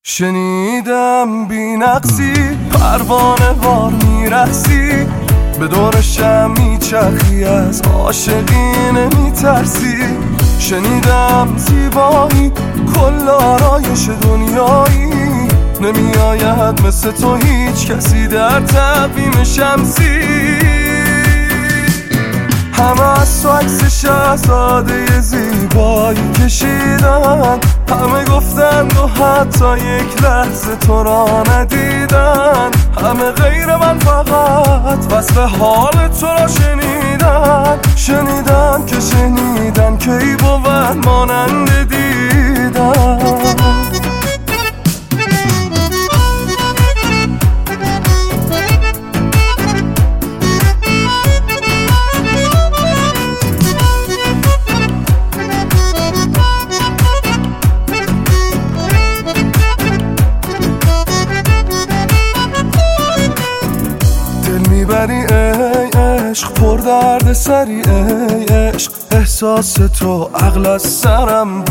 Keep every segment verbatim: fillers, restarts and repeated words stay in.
شنیدم بی نقصی پروانه وار میرسی، به دور شم میچرخی از عاشقی نمیترسی. شنیدم زیبایی کل آرایش دنیایی، نمیآید مثل تو هیچ کسی در تقویم شمسی. همه از تو عکس شهزاده زیبایی کشیدن، همه گفتند و حتی یک لحظه تو را ندیدن. همه غیر من فقط وصف حال تو را شنیدن، شنیدن که شنیدن که ای بود مانند دیدن. میبری ای عشق پر درد سری ای عشق، احساس تو عقل از سرم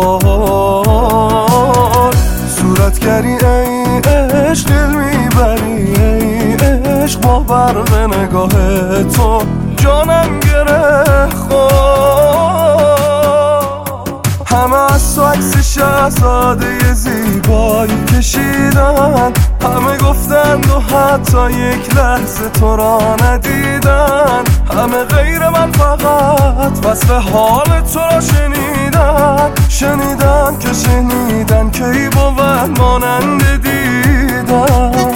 بار. صورتگری ای عشق دل میبری ای عشق، با برق نگاه تو جانم گره خورد. همه از تو عکس شهزاده زیبایی کشیدن، همه گفتند و حتی یک لحظه تو را ندیدن. همه غیر من فقط وصف حال تو را شنیدن، شنیدن که شنیدن که ای بود مانند دیدن.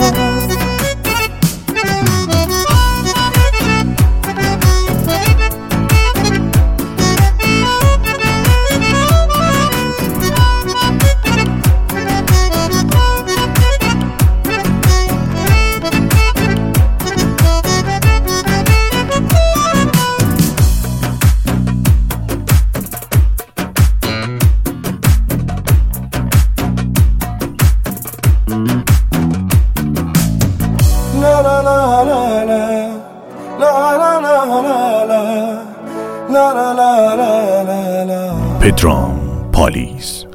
La la la la la la la la la la la la la la. پدرام پالیز